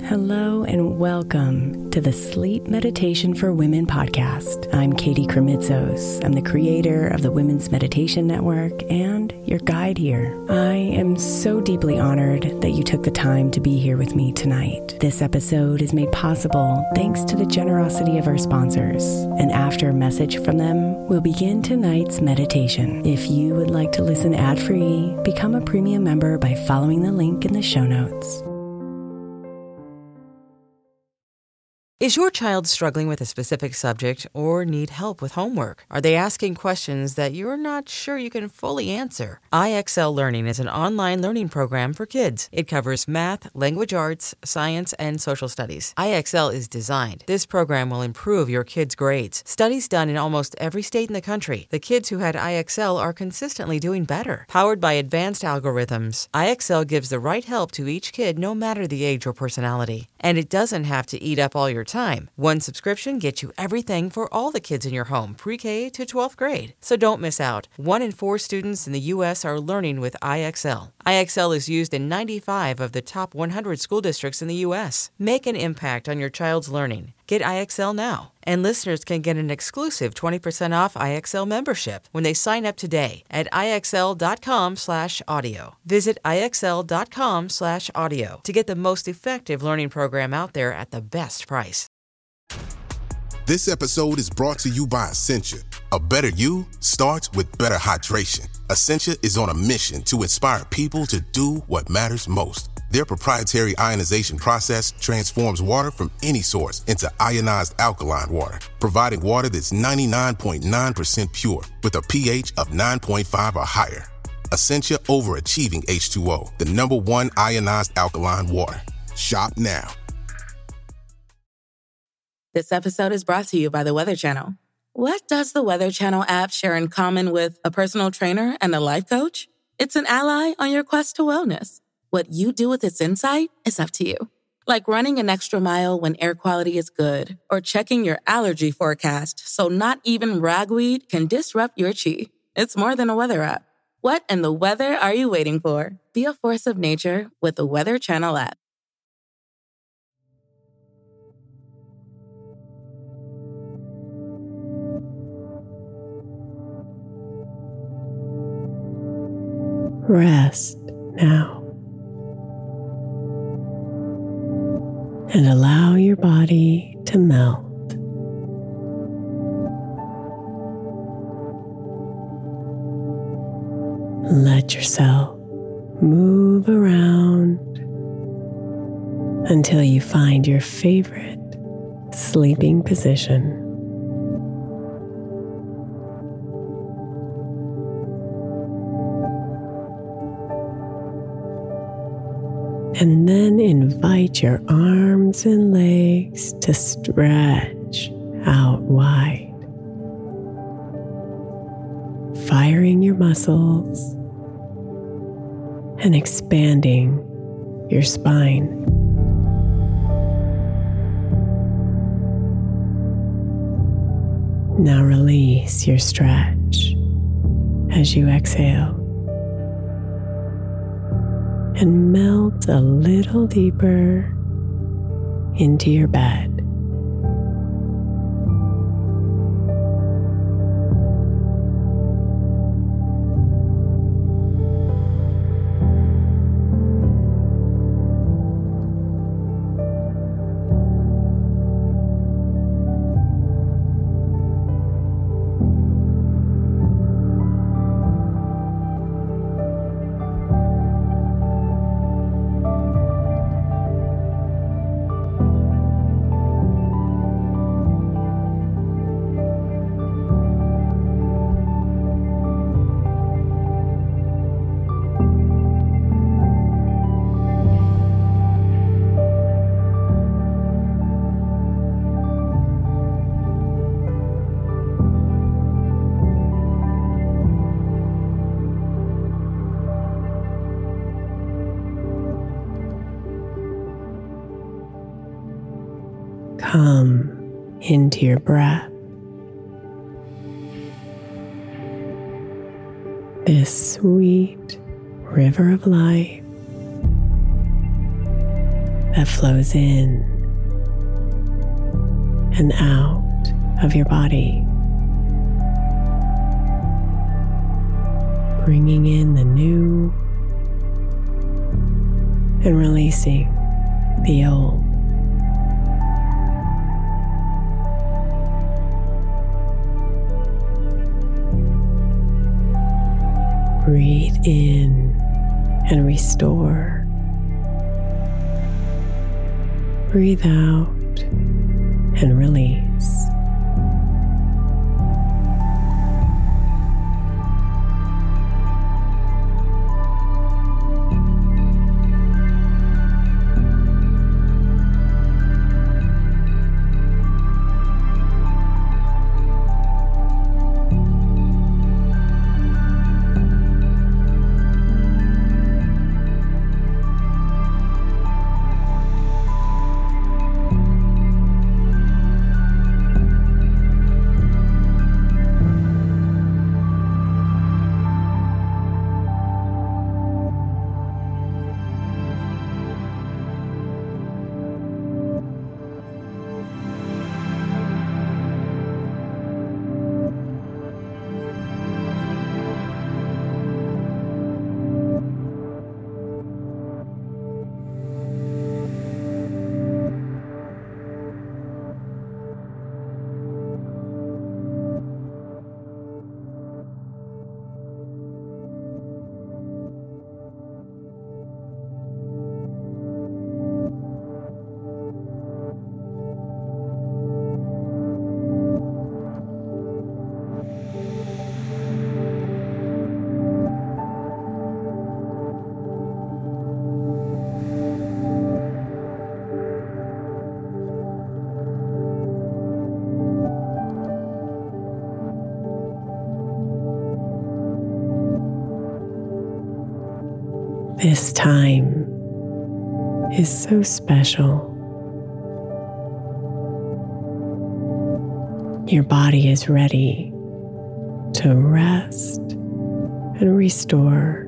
Hello and welcome to the Sleep Meditation for Women podcast. I'm Katie Kremitzos. I'm the creator of the Women's Meditation Network and your guide here. I am so deeply honored that you took the time to be here with me tonight. This episode is made possible thanks to the generosity of our sponsors. And after a message from them, we'll begin tonight's meditation. If you would like to listen ad-free, become a premium member by following the link in the show notes. Is your child struggling with a specific subject or need help with homework? Are they asking questions that you're not sure you can fully answer? IXL Learning is an online learning program for kids. It covers math, language arts, science, and social studies. IXL is designed. This program will improve your kids' grades. Studies done in almost every state in the country. The kids who had IXL are consistently doing better. Powered by advanced algorithms, IXL gives the right help to each kid no matter the age or personality. And it doesn't have to eat up all your time. One subscription gets you everything for all the kids in your home, pre-K to 12th grade. So don't miss out. 1 in 4 students in the U.S. are learning with IXL. IXL is used in 95 of the top 100 school districts in the U.S. Make an impact on your child's learning. Get IXL now. And listeners can get an exclusive 20% off IXL membership when they sign up today at IXL.com/audio. Visit IXL.com/audio to get the most effective learning program out there at the best price. This episode is brought to you by Essentia. A better you starts with better hydration. Essentia is on a mission to inspire people to do what matters most. Their proprietary ionization process transforms water from any source into ionized alkaline water, providing water that's 99.9% pure with a pH of 9.5 or higher. Essentia overachieving H2O, the #1 ionized alkaline water. Shop now. This episode is brought to you by the Weather Channel. What does the Weather Channel app share in common with a personal trainer and a life coach? It's an ally on your quest to wellness. What you do with its insight is up to you. Like running an extra mile when air quality is good, or checking your allergy forecast so not even ragweed can disrupt your chi. It's more than a weather app. What in the weather are you waiting for? Be a force of nature with the Weather Channel app. Rest now and allow your body to melt. Let yourself move around until you find your favorite sleeping position. And then invite your arms and legs to stretch out wide, firing your muscles and expanding your spine. Now release your stretch as you exhale. And melt a little deeper into your bed. Come into your breath. This sweet river of life that flows in and out of your body, bringing in the new and releasing the old. Breathe in and restore. Breathe out and release. This time is so special. Your body is ready to rest and restore.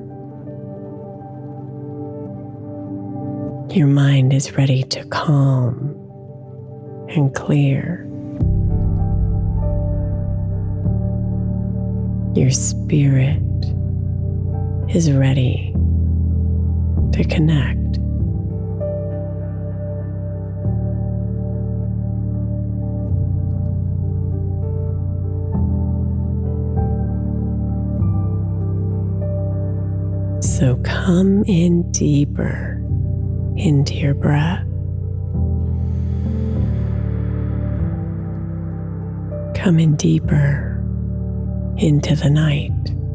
Your mind is ready to calm and clear. Your spirit is ready to connect. So come in deeper into your breath. Come in deeper into the night.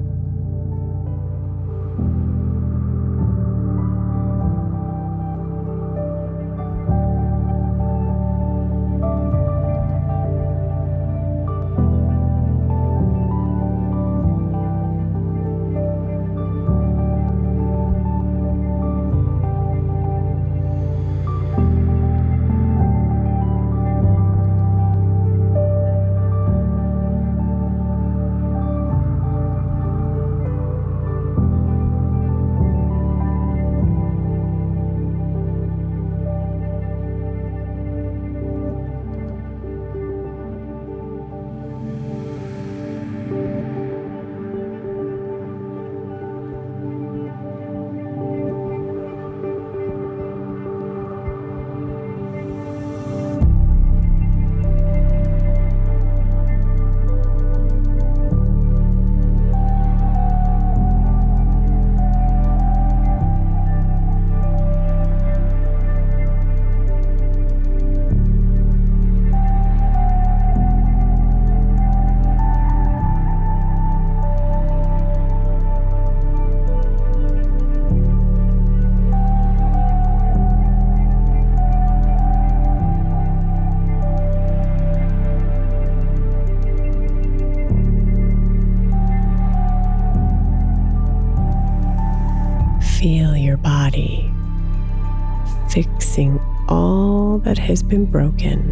Feel your body fixing all that has been broken.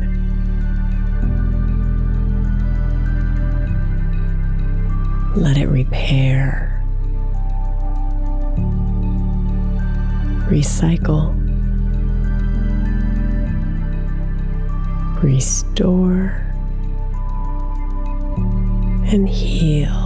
Let it repair, recycle, restore, and heal.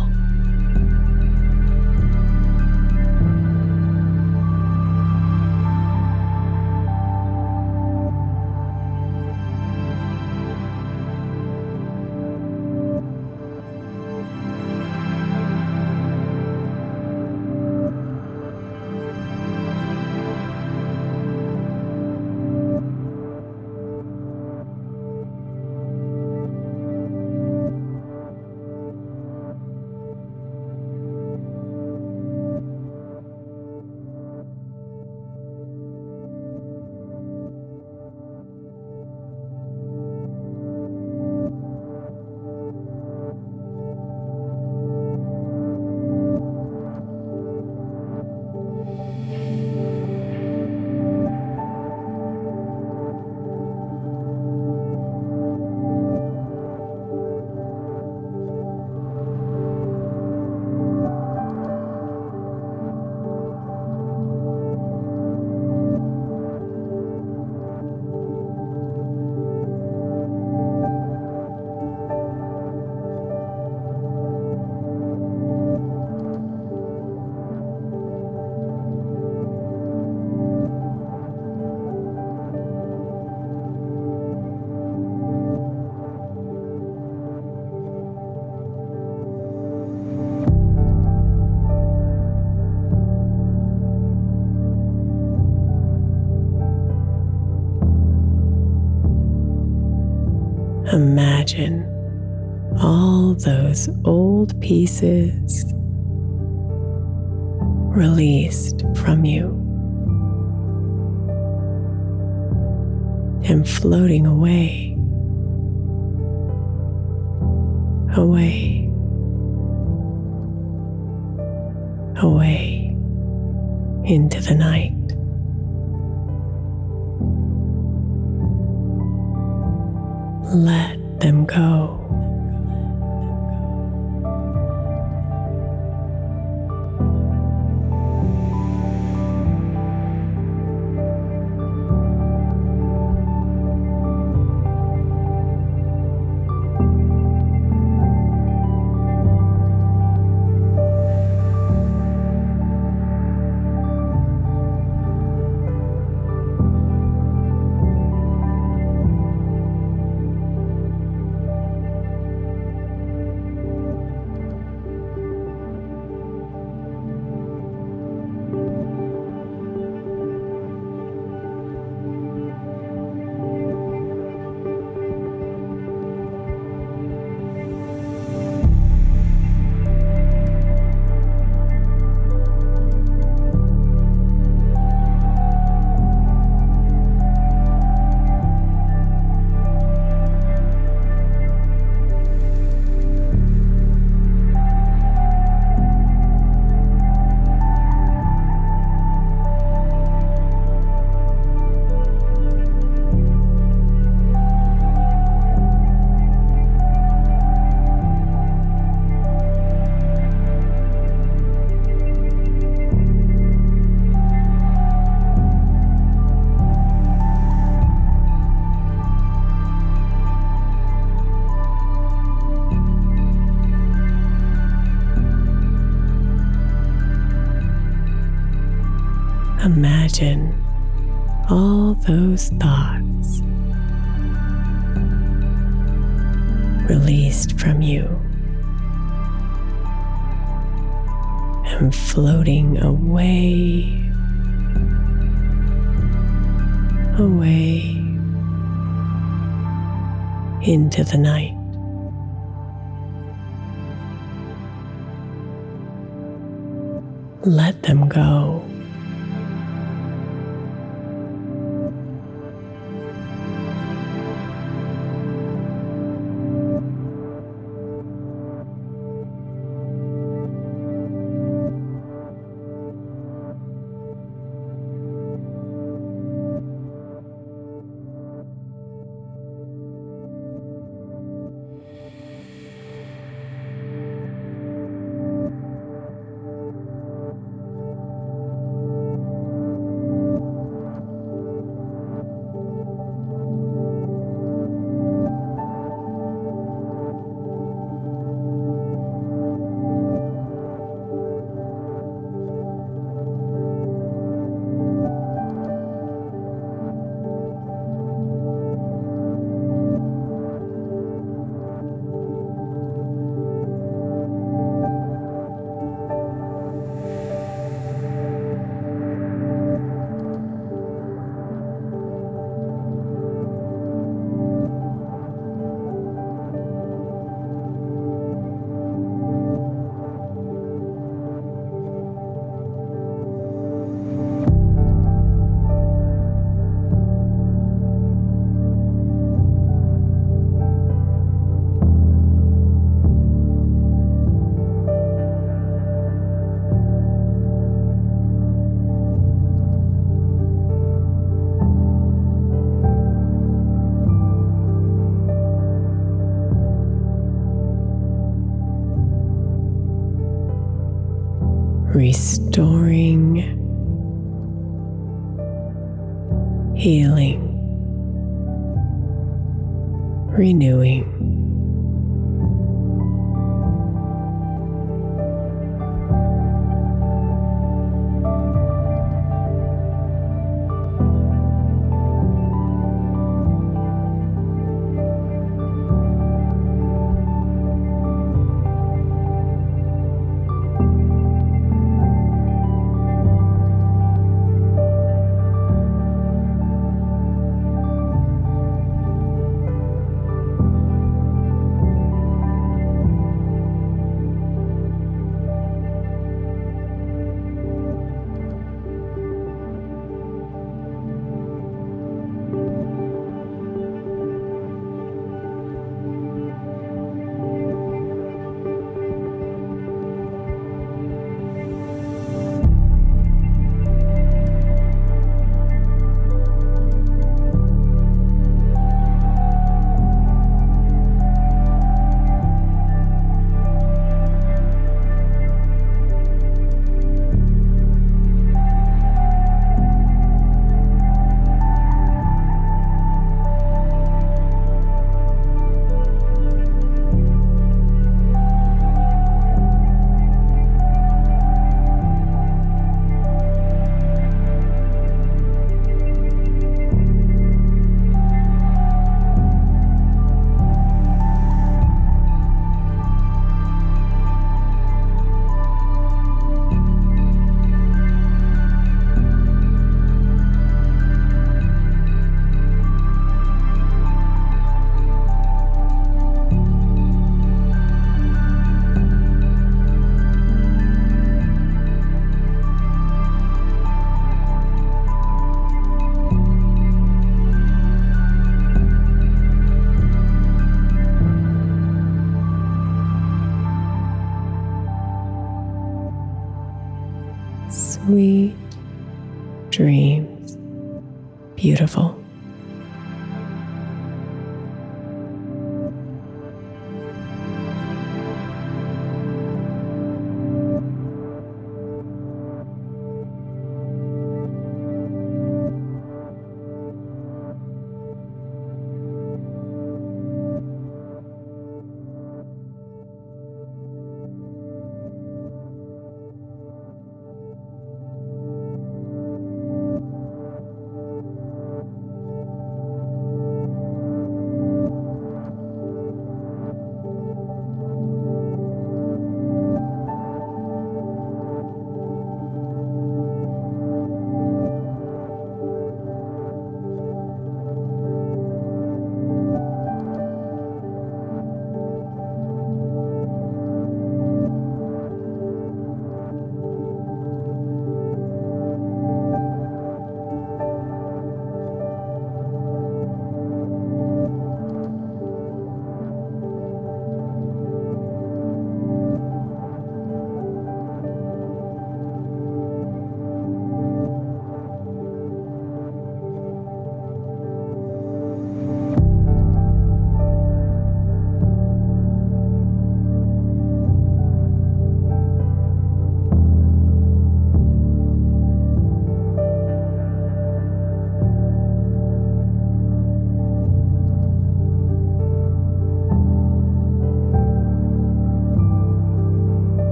Imagine all those old pieces released from you and floating away, away, away into the night. Let them go. Imagine all those thoughts released from you and floating away, away into the night. Let them go. restoring, healing, renewing. Sweet dreams, beautiful.